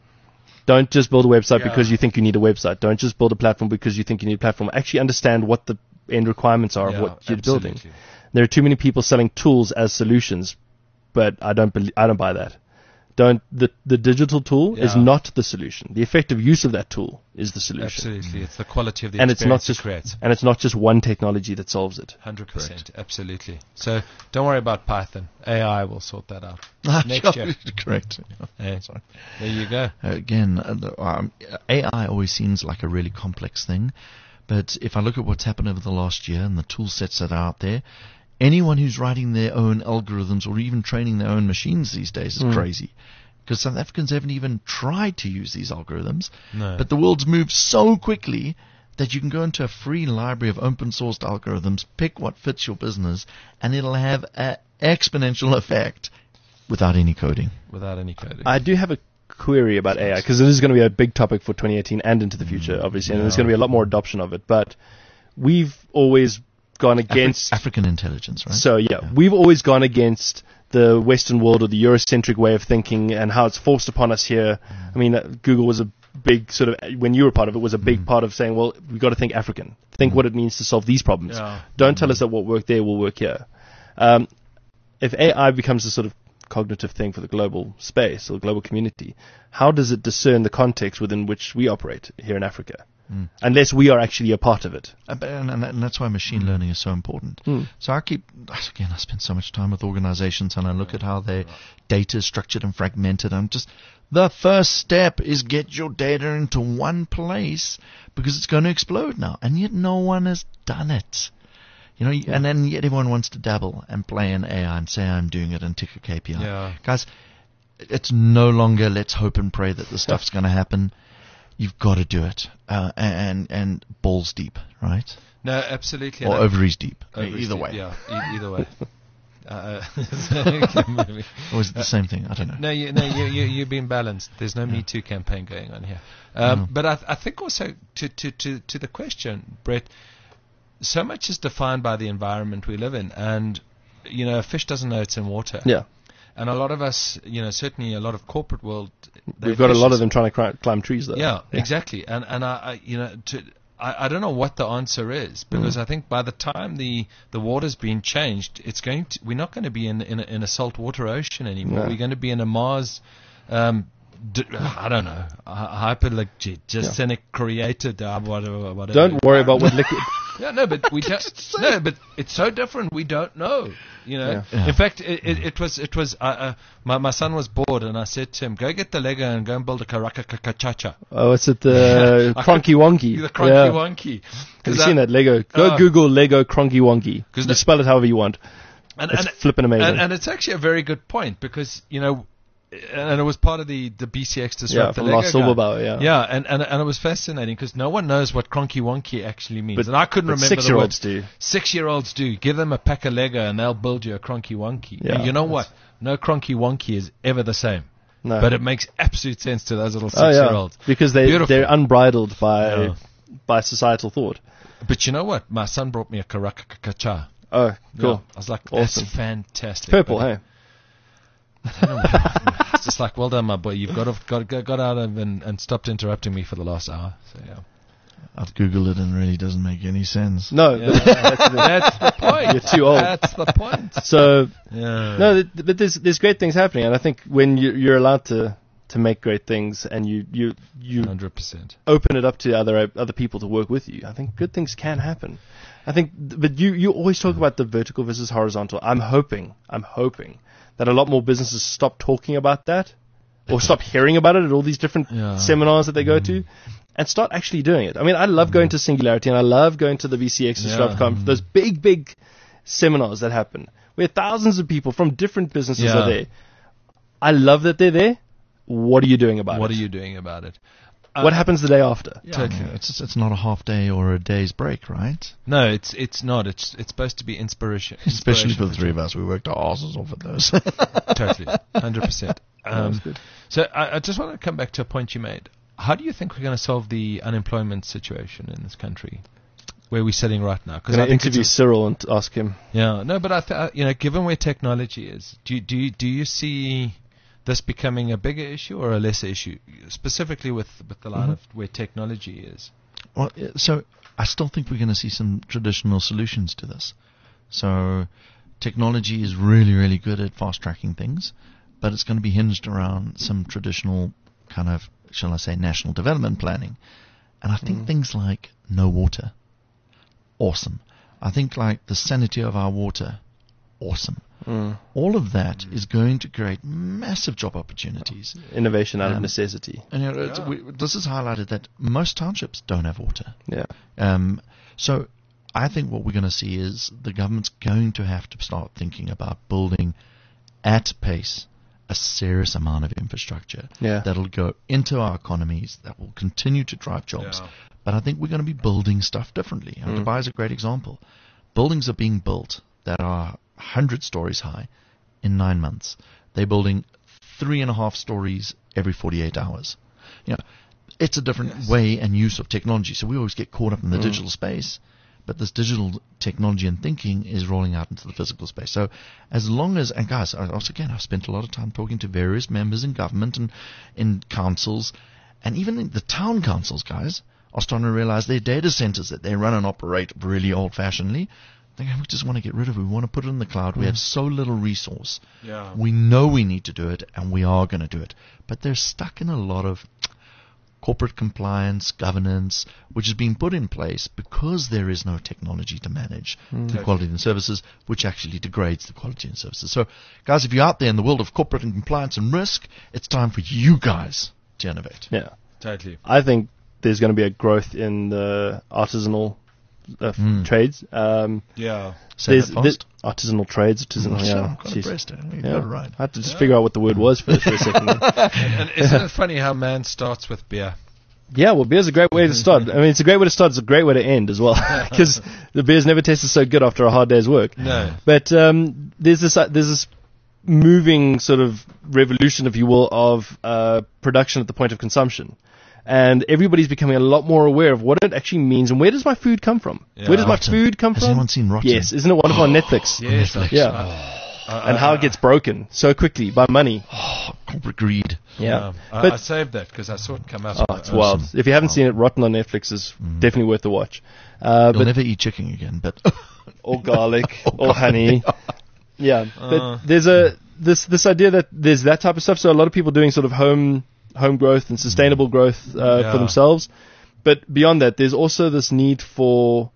Don't just build a website Yeah. because you think you need a website. Don't just build a platform because you think you need a platform. Actually understand what the end requirements are Yeah, of what you're building. absolutely. There are too many people selling tools as solutions, but I don't believe, I don't buy that. Don't the the digital tool is Yeah. not the solution. The effective use of that tool is the solution. Absolutely. It's the quality of the And it's not experience just it creates. and it's not just one technology that solves it. one hundred percent. Absolutely. So don't worry about Python. A I will sort that out. Next year. Correct. Hey, Sorry. there you go. Again, uh, the- um, A I always seems like a really complex thing, but if I look at what's happened over the last year and the tool sets that are out there, anyone who's writing their own algorithms or even training their own machines these days is Mm. crazy. Because South Africans haven't even tried to use these algorithms, No. but the world's moved so quickly that you can go into a free library of open sourced algorithms, pick what fits your business, and it'll have an exponential effect without any coding. Without any coding. I do have a query about A I because it is going to be a big topic for twenty eighteen and into the future, obviously, and there's going to be a lot more adoption of it. But we've always gone Afri- against. African intelligence, right? So yeah, we've always gone against the Western world or the Eurocentric way of thinking and how it's forced upon us here. I mean, uh, Google was a big sort of when you were part of it was a big part of saying, well, we've got to think African, think what it means to solve these problems. Yeah. Don't tell us that what worked there will work here. Um, if A I becomes a sort of cognitive thing for the global space or the global community, how does it discern the context within which we operate here in Africa? Mm. Unless we are actually a part of it. Uh, but- And, and, and that's why machine learning is so important. Mm. So I keep, again, I spend so much time with organizations and I look at how their data is structured and fragmented. I'm just, the first step is get your data into one place because it's going to explode now. And yet no one has done it. You know, and then yet everyone wants to dabble and play in A I and say I'm doing it and tick a K P I. Yeah. Guys, it's no longer let's hope and pray that the stuff's going to happen. You've got to do it, uh, and and balls deep, right? No, absolutely. Or And I- ovaries deep. Ovaries Either deep, way. Yeah, e- either way. Uh, Or is it the same thing? I don't know. no, you, no, you, you, you've been balanced. There's no Me Too campaign going on here. Um, No. But I, I think also to, to, to, to the question, Brett, so much is defined by the environment we live in, and you know, a fish doesn't know it's in water. Yeah. And a lot of us, you know, certainly a lot of corporate world, they We've got a lot fish of them trying to cri- climb trees, though. Yeah, exactly. And and I, I you know, to, I, I don't know what the answer is because I think by the time the, the water's been changed, it's going to we're not going to be in in a, in a saltwater ocean anymore. No. We're going to be in a Mars. Um, d- I don't know, hypergenic created uh, whatever, whatever. Don't worry about what liquid. Yeah, no, but we don't. No, but it's so different. We don't know. You know. Yeah. Yeah. In fact, it, it, it was it was. Uh, uh, my my son was bored, and I said to him, "Go get the Lego and go and build a karaka kakachacha." Oh, it's at the I Cronky Wonky. The cronky yeah. wonky. Have you seen that Lego? Go Oh. Google Lego Cronky Wonky. 'Cause You the- spell it however you want. And, It's and, flipping amazing. and, and it's actually a very good point because you know, and it was part of the the B C X yeah, disrupt the from Lego Lars guy. Silberbauer, yeah. Yeah, and, and and it was fascinating because no one knows what cronky wonky actually means, But- and I couldn't but remember the six-year-olds word. do. Six-year-olds do. Give them a pack of Lego and they'll build you a cronky wonky. Yeah, and you know what? No cronky wonky is ever the same. No. But it makes absolute sense to those little oh, yeah. six-year-olds. Because they, Beautiful. they're unbridled by Yeah. by societal thought. But you know what? My son brought me a karakakacha. Oh, cool. Yeah, I was like, that's Awesome. fantastic. Purple, But hey? I don't know. It's just like, well done, my boy. You've got to, got, got, got out of and, and stopped interrupting me for the last hour. So, yeah. I've Googled it and it really doesn't make any sense. No, Yeah, but that's, that's the point. You're too old. That's the point. so Yeah. no, th- but there's there's great things happening, and I think when you, you're allowed to to make great things, and you you you one hundred percent. open it up to other other people to work with you, I think good things can happen. I think, but you you always talk about the vertical versus horizontal. I'm hoping, I'm hoping that a lot more businesses stop talking about that, or stop hearing about it at all these different Yeah. seminars that they go to, and start actually doing it. I mean, I love going to Singularity, and I love going to the V C X and Yeah. StratConf, those big, big seminars that happen, where thousands of people from different businesses Yeah. are there. I love that they're there. What are you doing about What it? are you doing about it? What happens the day after? Yeah, I mean, Totally. it's it's not a half day or a day's break, right? No, it's it's not. It's it's supposed to be inspiration. Especially for inspiration the three of us, we worked our asses off at those. Totally, one hundred percent. That's Um, good. so I, I just want to come back to a point you made. How do you think we're going to solve the unemployment situation in this country, where we're sitting right now? Because I think it's interview a- Cyril and ask him. Yeah, no, but I th- uh, you know, given where technology is, do you, do you, do you see this becoming a bigger issue or a lesser issue, specifically with with the line Mhm. of where technology is? Well, uh, so I still think we're going to see some traditional solutions to this. So technology is really, really good at fast tracking things, but it's going to be hinged around some traditional kind of, shall I say, national development planning. And I think things like no water, awesome. I think like the sanity of our water, awesome. Mm. All of that is going to create massive job opportunities. Innovation out of Um, necessity. And you know, it's, we, this is highlighted that most townships don't have water. Yeah. Um, so I think what we're going to see is the government's going to have to start thinking about building at pace a serious amount of infrastructure Yeah. that'll go into our economies, that will continue to drive jobs. Yeah. But I think we're going to be building stuff differently. And Mm. Dubai is a great example. Buildings are being built that are one hundred stories high in nine months. They're building three and a half stories every forty-eight hours. You know, it's a different Yes. way and use of technology. So we always get caught up in the Mm. digital space, but this digital technology and thinking is rolling out into the physical space. So as long as, and guys, I, also again, I've spent a lot of time talking to various members in government and in councils, and even in the town councils, guys, are starting to realize their data centers that they run and operate really old-fashionedly, they go, we just want to get rid of it. We want to put it in the cloud. We have so little resource. Yeah. We know we need to do it, and we are going to do it. But they're stuck in a lot of corporate compliance, governance, which is being put in place because there is no technology to manage the quality and services, which actually degrades the quality and services. So, guys, if you're out there in the world of corporate and compliance and risk, it's time for you guys to innovate. Yeah. Totally. I think there's going to be a growth in the artisanal uh, f- Mm. trades. Um, Yeah. Say there's, that there's fast. artisanal trades. Artisanal, Sure, yeah. I'm quite Jeez. impressed. You Yeah. got it right. I had to just Yeah. figure out what the word was for, for a second. there. And isn't it funny how man starts with beer? Yeah, well, beer's a great way to start. I mean, it's a great way to start. It's a great way to end as well, because the beer's never tasted so good after a hard day's work. No. But um, there's this uh, there's this moving sort of revolution, if you will, of uh, production at the point of consumption, and everybody's becoming a lot more aware of what it actually means and where does my food come from? Yeah. Where does my Rotten. food come Has from? anyone seen Rotten? Yes, isn't it wonderful on Netflix? Yes. Netflix. Yeah. I- I- And how it gets broken so quickly by money. Oh, corporate greed. Yeah, I, but I saved that because I saw it come up. oh, it's wild. If you haven't seen it, Rotten on Netflix is Mm. definitely worth the watch. Uh, You'll but never eat chicken again, but or garlic Or or honey. Yeah, Uh. but there's a this this idea that there's that type of stuff. So a lot of people doing sort of home home growth and sustainable growth uh, Yeah. for themselves. But beyond that, there's also this need for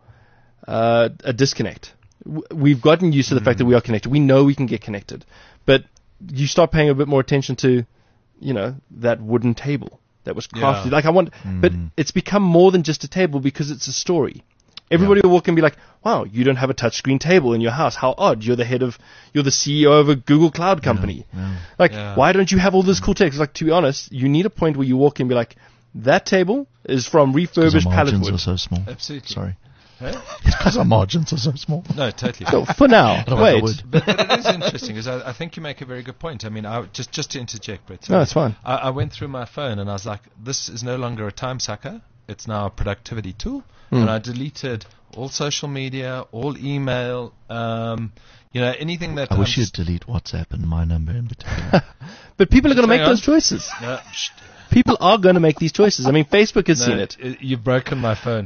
uh, a disconnect. W- We've gotten used to the fact that we are connected. We know we can get connected, but you start paying a bit more attention to, you know, that wooden table that was crafted. Yeah. Like I want, but Mm. it's become more than just a table because it's a story. Everybody will walk and be like, "Wow, you don't have a touchscreen table in your house. How odd! You're the head of, you're the C E O of a Google Cloud company. yeah. Like, Yeah. why don't you have all this cool tech?" It's like, to be honest, you need a point where you walk in and be like, "That table is from Because refurbished our pallet margins wood." are so small. Absolutely. Sorry. Hey? It's because our margins are so small. No, totally. So for now, Otherwise I wait. would. but, but it is interesting because I, I think you make a very good point. I mean, I, just just to interject, Brett. No, it's fine. I, I went through my phone and I was like, this is no longer a time sucker. It's now a productivity tool. Hmm. And I deleted all social media, all email, um, you know, anything that I wish I'm you'd delete WhatsApp and my number in particular. But people are going to make Hang on. those choices. No, sh- People are going to make these choices. I mean, Facebook has no, seen it. i- You've broken my phone.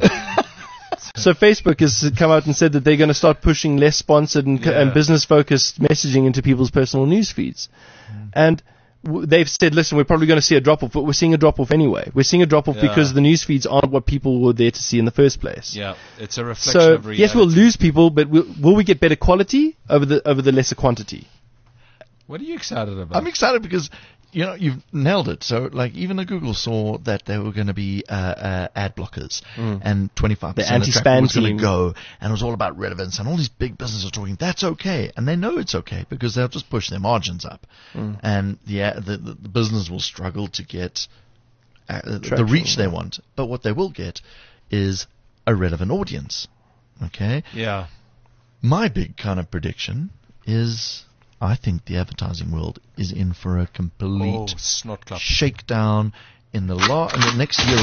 So Facebook has come out and said that they're going to start pushing less sponsored and, co- Yeah. and business-focused messaging into people's personal news feeds. And w- they've said, listen, we're probably going to see a drop off, but we're seeing a drop off anyway. We're seeing a drop off Yeah. because the news feeds aren't what people were there to see in the first place. Yeah, it's a reflection So of reality. yes, we'll lose people, but will, will we get better quality over the over the lesser quantity? What are you excited about? I'm excited because, you know, you've nailed it. So, like, even the Google saw that there were going to be uh, uh, ad blockers, and twenty-five percent The of traffic anti-spam was going team. to go, and it was all about relevance, and all these big businesses are talking, that's okay, and they know it's okay because they'll just push their margins up, and yeah, the, the, the business will struggle to get uh, the Traction, reach they yeah. want, but what they will get is a relevant audience. Okay, yeah. my big kind of prediction is I think the advertising world is in for a complete Oh, snot club. shakedown in the law in the next year or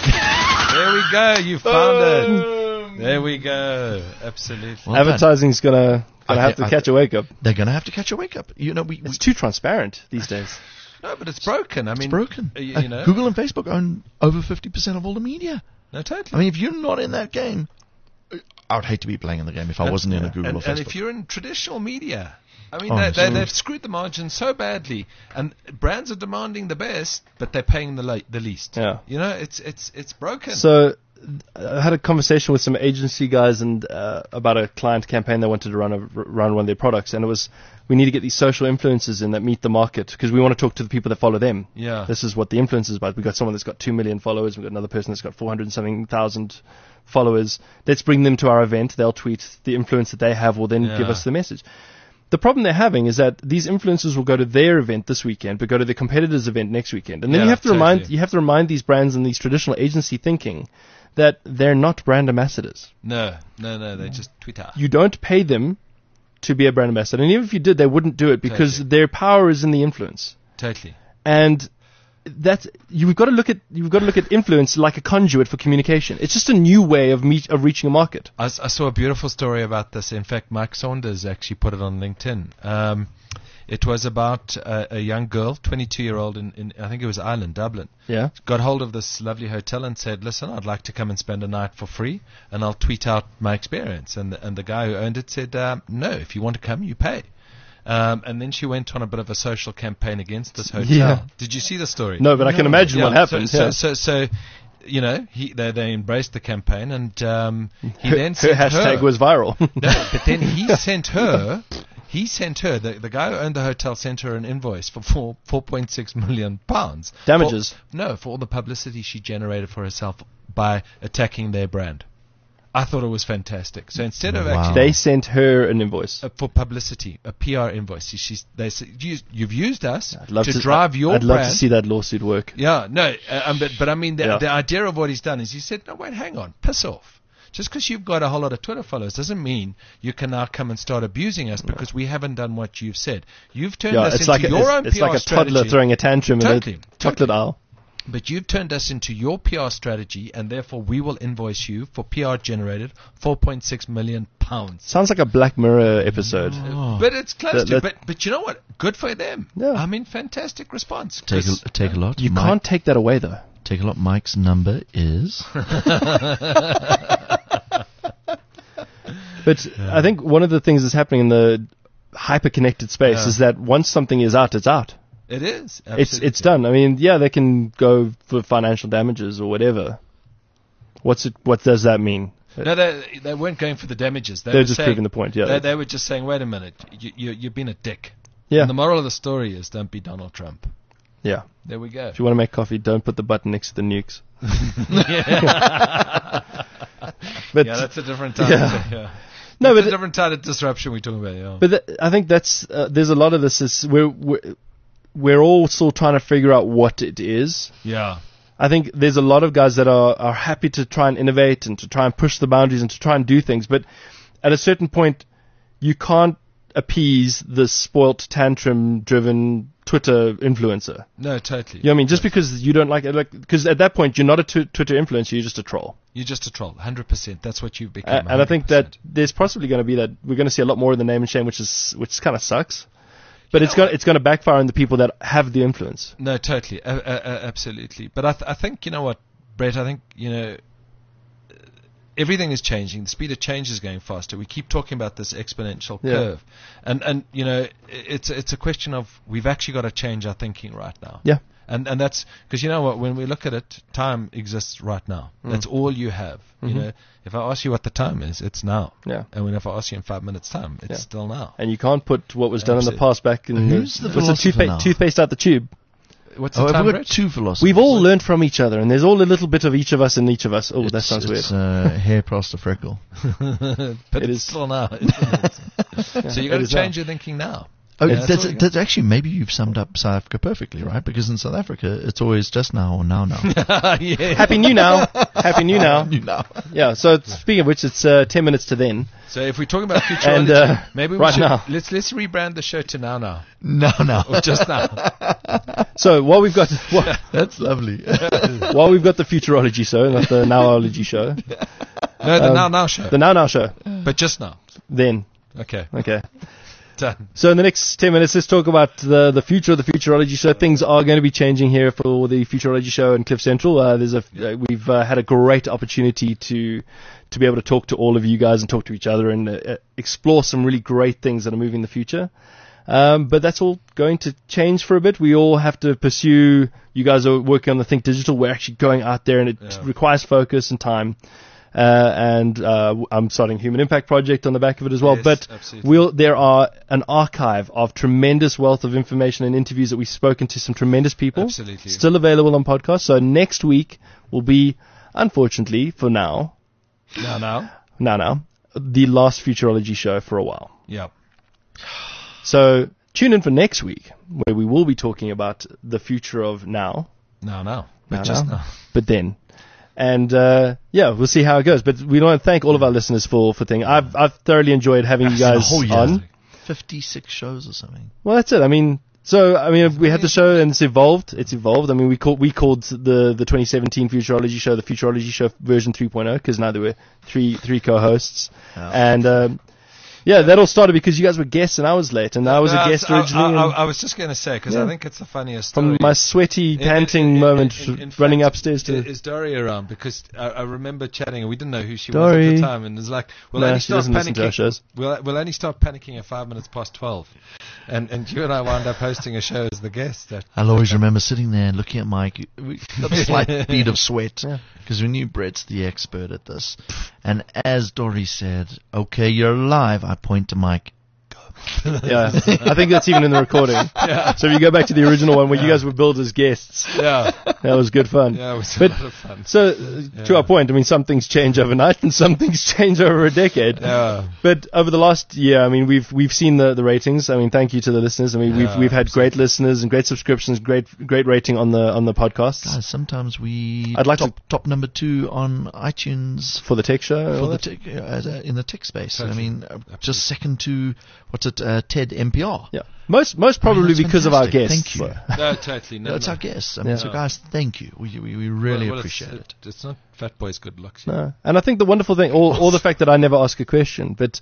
two. There we go. You found it. There we go. Absolutely. Well done. Advertising's gonna gonna I have thi- to I catch thi- a wake up. They're going to have to catch a wake up. You know, we, we It's too transparent these days. No, but it's broken. I mean, it's broken. uh, You, Uh, you know. Google and Facebook own over fifty percent of all the media. No, totally. I mean, if you're not in that game, I would hate to be playing in the game if I wasn't in a Google and, or Facebook. and if you're in traditional media, I mean, Oh, they, they, so- they've screwed the margins so badly, and brands are demanding the best, but they're paying the le- the least. Yeah. You know, it's it's it's broken. So I had a conversation with some agency guys and uh, about a client campaign they wanted to run a, run one of their products, and it was we need to get these social influencers in that meet the market because we want to talk to the people that follow them. Yeah. This is what the influence is about. We've got someone that's got two million followers. We've got another person that's got four hundred and something thousand followers. Let's bring them to our event. They'll tweet the influence that they have will then Yeah. give us the message. The problem they're having is that these influencers will go to their event this weekend, but go to the competitor's event next weekend. And then Yeah, you have to remind totally. you have to remind these brands and these traditional agency thinking that they're not brand ambassadors. no, no, no. They just Twitter. You don't pay them to be a brand ambassador. And even if you did, they wouldn't do it because Totally. their power is in the influence. Totally. And that's you've got to look at you've got to look at influence like a conduit for communication. It's just a new way of meet, of reaching a market. I, s- I saw a beautiful story about this. In fact, Mike Saunders actually put it on LinkedIn. Um, it was about a, a young girl, twenty-two-year-old in, in, I think it was Ireland, Dublin. Yeah. Got hold of this lovely hotel and said, listen, I'd like to come and spend a night for free, and I'll tweet out my experience. And the, and the guy who owned it said, um, no, if you want to come, you pay. Um, and then she went on a bit of a social campaign against this hotel. Yeah. Did you see the story? No, but I can imagine what Yeah, happened. So, yeah. so, so, so, you know, he, they, they embraced the campaign, and um, he her, then her sent hashtag her, was viral. no, but then he sent her, he sent her, the, the guy who owned the hotel sent her an invoice for four, four point six million pounds. Damages. For, no, for all the publicity she generated for herself by attacking their brand. I thought it was fantastic. So instead of Wow. actually They sent her an invoice. uh, for publicity, a P R invoice, she, she's, they said, you, you've used us I'd love to, to drive your I'd brand. love to see that lawsuit work. Yeah, no, uh, um, but, but I mean, the, Yeah. the idea of what he's done is he said, no, wait, hang on, piss off. Just because you've got a whole lot of Twitter followers doesn't mean you can now come and start abusing us because we haven't done what you've said. You've turned Yeah, us it's into like a, your it's, own it's P R like a strategy, toddler throwing a tantrum Totally, in a chocolate totally. aisle. but you've turned us into your P R strategy, and therefore we will invoice you for P R generated four point six million pounds. Sounds like a Black Mirror episode. Oh. But it's close That- to. that- But but you know what? Good for them. Yeah. I mean, fantastic response. Take 'cause- a, take a lot. You Mike, can't take that away, though. take a lot. Mike's number is. But I think one of the things that's happening in the hyper-connected space Yeah. is that once something is out, it's out. It is. It's absolutely. it's done. I mean, yeah, they can go for financial damages or whatever. What's it? What does that mean? No, they, they weren't going for the damages. They They're were just saying, proving the point. Yeah. They, they were just saying, wait a minute, you, you, you've been a dick. yeah. And the moral of the story is don't be Donald Trump. Yeah. There we go. If you want to make coffee, don't put the button next to the nukes. But Yeah, that's a different type. Yeah. Of, yeah. no, That's but a different type of disruption we're talking about. Yeah. But th- I think that's uh, there's a lot of this is we're, we're we're all still trying to figure out what it is. yeah. I think there's a lot of guys that are are happy to try and innovate and to try and push the boundaries and to try and do things, but at a certain point, you can't appease the spoilt, tantrum-driven Twitter influencer. No, totally. You know what I mean? Just because you don't like it, like because at that point you're not a tw- Twitter influencer, you're just a troll. You're just a troll. one hundred percent. That's what you've Uh, become. and I think one hundred that there's possibly going to be that we're going to see a lot more of the name and shame, which is which kind of sucks. But You it's know going it's going to backfire on the people that have the influence. No, totally, uh, uh, uh, absolutely. But I, th- I think you know what, Brett. I think you know, everything is changing. The speed of change is going faster. We keep talking about this exponential Yeah. curve, and and you know, it's it's a question of we've actually got to change our thinking right now. Yeah. And and that's because you know what, when we look at it, time exists right now. Mm. That's all you have. You Mhm. know, if I ask you what the time is, it's now. Yeah. And when if I ask you in five minutes' time, it's Yeah. still now. And you can't put what was done in the Absolutely. past back in Who's the what's the philosopher toothpa- now? toothpaste out the tube. What's Oh, the time, we've got Brett? two philosophers. We've all learned from each other, and there's all a little bit of each of us in each of us. Oh, that It's- sounds weird. it's, uh, hair past the freckle. but It it's is- still now. isn't it? So you got it to is change now. your thinking now. Oh, Yeah, that's that's, all you that's actually, maybe you've summed up South Africa perfectly, right? Because in South Africa, it's always just now or now now. yeah. Happy New Now. Happy New Now. You know. Yeah, so speaking of which, it's uh, ten minutes to then. So if we're talking about futurology, And, uh, maybe we right should now. let's let's rebrand the show to now now No, no. or just now. So while we've got while, That's lovely. while we've got the Futurology show, not the Nowology show, No, the Um, now now show, the Now Now show, but just now. then. Okay, Okay. done. So in the next ten minutes, let's talk about the the future of the Futurology show. Things are going to be changing here for the Futurology show in Cliff Central. Uh, there's a uh, we've uh, had a great opportunity to to be able to talk to all of you guys and talk to each other and uh, explore some really great things that are moving in the future. Um, but that's all going to change for a bit. We all have to pursue. You guys are working on the Think Digital. We're actually going out there, and it Yeah. requires focus and time. Uh, and uh, w- I'm starting Human Impact Project on the back of it as well. Yes, but absolutely. we'll there are an archive of tremendous wealth of information and interviews that we've spoken to some tremendous people. Absolutely. Still available on podcast. So next week will be, unfortunately, for now, Now now. now now, the last Futurology show for a while. Yeah. So tune in for next week, where we will be talking about the future of now, Now now. But Now, just now. now. but then. And uh, yeah, we'll see how it goes. But we want to thank all of our listeners for for thing. I've I've thoroughly enjoyed having you The guys whole year. on. fifty-six shows or something. Well, that's it. I mean, so I mean, we had the show and it's evolved. It's evolved. I mean, we called we called the the twenty seventeen Futurology show the Futurology show version three point oh because now there were three three co-hosts, Oh. and um, yeah, that all started because you guys were guests and I was late, and I was No, a guest I, originally. I, I, and I was just going to say because Yeah. I think it's the funniest story. from my sweaty, In- panting in- in- moment, in- in running fact, upstairs to. Is Dory around? Because I, I remember chatting, and we didn't know who she was Dory. at the time, and it's like, we'll No, only she start doesn't listen to our panicking. shows. We'll, we'll only start panicking at five minutes past twelve, and and you and I wound up hosting a show as the guest. That, I'll always remember sitting there and looking at Mike. We got a slight bead of sweat Yeah. because we knew Brett's the expert at this. And as Dory said, "Okay, you're live," I point to Mike. Yeah, I think that's even in the recording. So if you go back to the original one where you guys were billed as guests, yeah, that was good fun. yeah, it was But- a lot of fun. So, uh, to Yeah. our point, I mean, some things change overnight and some things change over a decade. Yeah. But over the last year, I mean, we've we've seen the, the ratings. I mean, thank you to the listeners. I mean, we've Yeah, we've had great listeners and great subscriptions, great great rating on the on the podcasts Guys, sometimes we I'd like top, top number two on iTunes for the tech show. for all the that. tech, uh, as a- in the tech space. I Totally. mean, uh, just second to what's it, uh, TED N P R. Yeah, most most probably that's because of our fantastic. guests. Thank you. so. No, totally. No, That's no. our guests. I mean, Yeah. so guys, thank you. We we, we really Well, well, appreciate it's, it. It's not Fat Boy's good looks. No. And I think the wonderful thing, or, or the fact that I never ask a question, but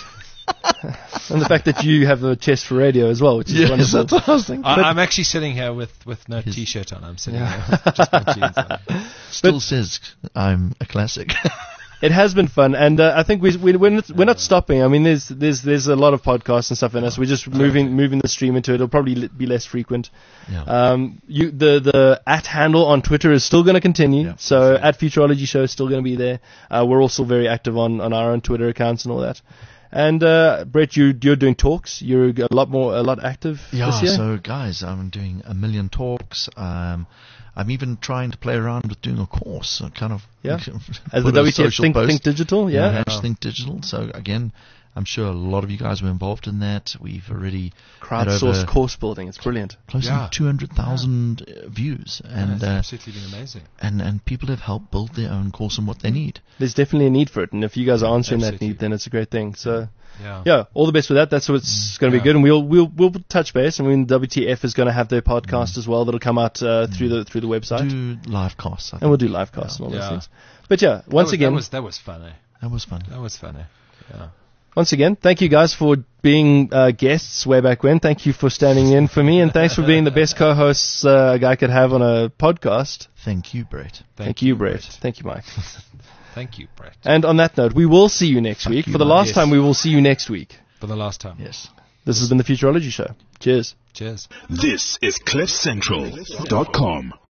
and the fact that you have a chest for radio as well, which is Yes, wonderful. that's what I was thinking. I, But- I'm actually sitting here with, with no His- t-shirt on. I'm sitting Yeah. here with just my jeans on. Still says I'm a classic. It has been fun, and uh, I think we, we we're not, we're not stopping. I mean, there's there's there's a lot of podcasts and stuff in us. We're just moving moving the stream into it. It'll probably li- be less frequent. yeah. Um, you the the at handle on Twitter is still going to continue. Yeah, so at Futurology Show is still going to be there. Uh, we're also very active on, on our own Twitter accounts and all that. And uh, Brett, you you're doing talks. You're a lot more a lot active Yeah, this year. so guys, I'm doing a million talks. Um, I'm even trying to play around with doing a course, so kind of Yeah. put As the a W T F social Think, post. Think Digital, yeah. Yeah, Hash Think Digital. So again, I'm sure a lot of you guys were involved in that. We've already had Crowdsourced over course building. It's brilliant. close Yeah. to two hundred thousand uh, views, Yeah, and it's uh, absolutely been amazing. and and people have helped build their own course and what they need. There's definitely a need for it, and if you guys are answering that Absolutely. need, then it's a great thing. So. Yeah. Yeah, all the best with that. That's what's going to be Yeah. good, and we'll we'll we'll touch base. I mean, W T F is going to have their podcast as well. That'll come out uh, through the through the website, Do live casts. I and we'll think. do live casts and all those Yeah. things. But yeah, That once was, again, that was that was funny. That was fun. That was funny. Yeah. once again, thank you guys for being uh, guests way back when. Thank you for standing in for me, and thanks for being the best co-hosts uh, a guy could have on a podcast. Thank you, Brett. Thank, you, Brett. Thank you, Mike. Thank you, Brett. And on that note, we will see you next Thank week. you, For the man. last Yes. time, we will see you next week. For the last time. Yes. This has been the Futurology Show. Cheers. Cheers. This is cliff central dot com.